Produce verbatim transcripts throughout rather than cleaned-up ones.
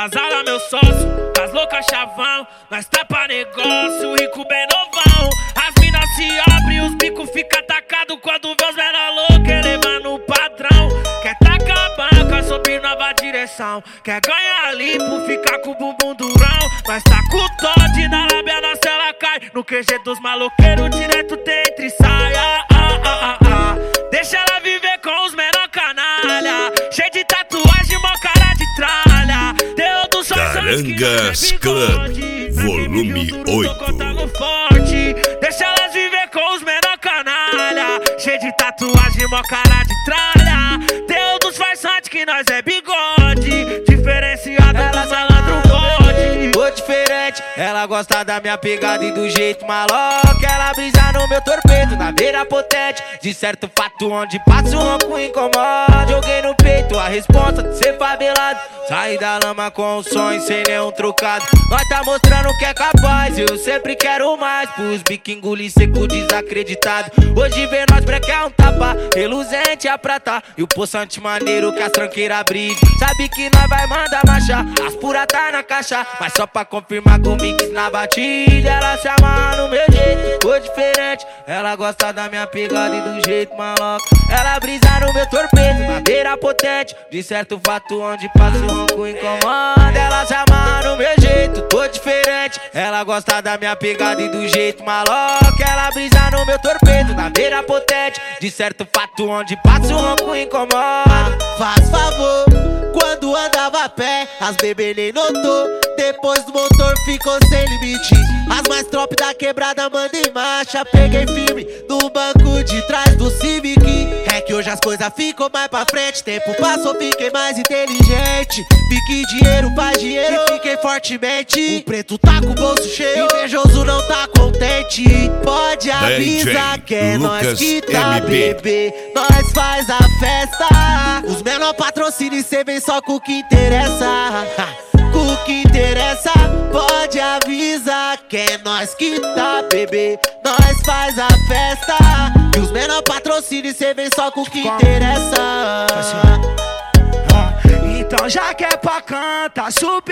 Casala, meu sócio, das loucas chavão. Nós tá pra negócio, rico bem novão. As minas se abrem, os bicos fica atacado quando vê os menor loucos elevando o padrão. Quer tacar a banca, subir nova direção. Quer ganhar limpo, ficar com o bumbum durão. Nós tá com o Todd, na lábia na cela cai. No Q G dos maloqueiros, direto tem entre saia. Ah, ah, ah, ah. Deixa ela viver com os menor canalha. Cheio de tatuagem, mó cara de tralha. Deu dos Carangas Club, volume oito. Deixa elas viver com os menor canalha. Cheio de tatuagem, mó cara de tralha. Deu dos farsantes que nós é bigode. Diferenciado dos malandro bode. Tô diferente, ela gosta da minha pegada e do jeito maloca. Ela brisa no meu torpedo, na beira potente. De certo fato, onde passo o ronco incomoda. Joguei no peito a responsa de ser favelado. Saí da lama com o sonho sem nenhum trocado. Nós tá mostrando que é capaz, eu sempre quero mais. Pros bico engolir seco desacreditado. Hoje vê nós brequer um tapa, reluzente a prata. E o poçante maneiro que as tranqueiras brilham. Sabe que nós vai mandar marchar, as pura tá na caixa. Mas só pra confirmar com o mix na batida. Ela se amarra no meu jeito, tô diferente. Ela gosta da minha pegada e do jeito maloca. Ela brisa no meu torpedo, na beira potente. De certo fato, onde passa o ronco incomoda. Ela se amarra no meu jeito, tô diferente. Ela gosta da minha pegada e do jeito maloca. Ela brisa no meu torpedo, na beira potente. De certo fato, onde passa o ronco incomoda. Faz favor, quando andava a pé, as bebê nem notou. Depois do motor ficou sem limite. As mais top da quebrada manda em marcha. Peguei firme no banco de trás do Civic. É que hoje as coisas ficam mais pra frente. Tempo passou, fiquei mais inteligente. Fiquei dinheiro faz dinheiro e fiquei fortemente. O preto tá com o bolso cheio, invejoso não tá contente. Pode avisar que é nós que tá bebê. Nós faz a festa. Os menor patrocínios cê vem só com o que interessa. O que interessa, pode avisar que é nós que tá bebê. Nós faz a festa. E os menor patrocínios cê vem só com o que interessa. Então já que é pra cantar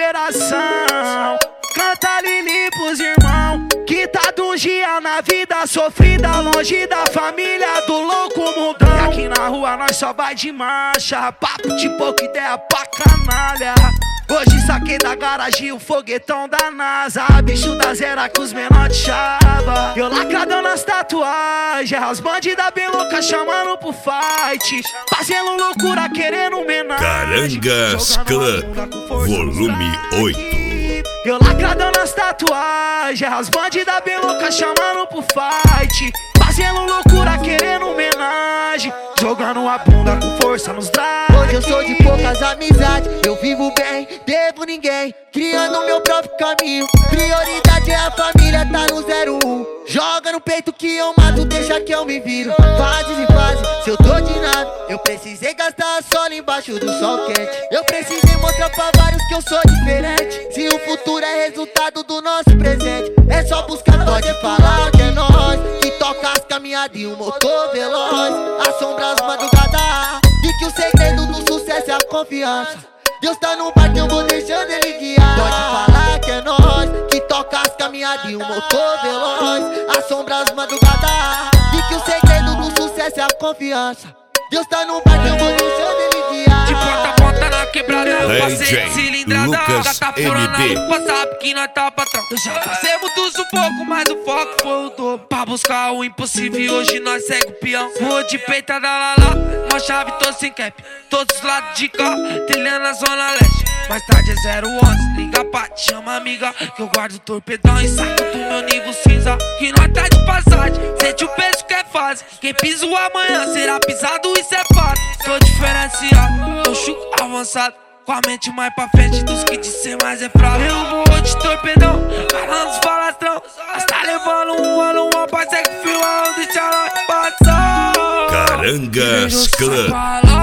superação, canta Lili pros irmão que tá de um dia na vida sofrida, longe da família do louco mundão. E aqui na rua nós só vai de marcha, papo de pouca ideia pra canalha. Hoje saquei da garagem o foguetão da NASA. Bicho da zera com os menor de chava. Eu lacradão nas tatuagens, as bandidas bem loucas chamando pro fight. Fazendo loucura, querendo homenagem. Carangas Club, volume oito. Eu lacradão nas tatuagens, as bandidas bem loucas chamando pro fight. Fazendo loucura, querendo homenagem. Jogando a bunda com força nos drive. Hoje eu sou de poucas amizades, eu vivo bem, devo ninguém. Criando meu próprio caminho, prioridade é a família, tá no zero um. Joga no peito que eu mato, deixa que eu me viro. Fases e fases, se eu tô de nada, eu precisei gastar a sola embaixo do sol quente. Eu precisei mostrar pra vários que eu sou diferente. Se o futuro é resultado do nosso presente, é só buscar, pode falar que é nós que toca as caminhadas e um motor veloz. Assombra as madrugadas, e que o segredo do sucesso é a confiança. Deus tá no barco, eu vou deixando ele guiar. Pode falar que é nós que toca as caminhadas e um motor veloz. Assombra as madrugadas, e que o segredo do sucesso é a confiança. Deus tá no barco, eu vou deixando ele guiar. De porta a porta na quebrada, eu passei de cilindrada. Lucas Tá furando M B. a sabe que nós tá patrão. Eu já passei muito sufoco, mas o foco foi o dobro. Pra buscar o impossível e hoje nós segue o peão. Rua de peita da Lala, uma chave tô sem cap. Todos os lados de cá, trilhando a zona leste. Mais tarde é zero onze, liga pra te chama amiga. Que eu guardo o torpedão e saco do meu nível cinza. Que nós tá de passagem, sente o peso que é fase. Quem pisa o amanhã será pisado, isso é fato. Tô diferenciado, tô chuco avançado. Com a mente mais pra frente dos que de ser mais é fraco. Eu vou de torpedão, falando os falastrão. Mas tá levando um ano, uma paz é que filma, não deixa nós passar. Carangas Club.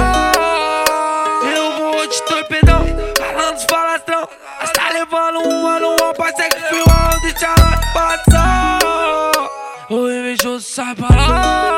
Eu vou de torpedão, falando os falastrão. Mas tá levando um ano, uma paz é que filma, não deixa nós passar. O invejoso sai pra lá.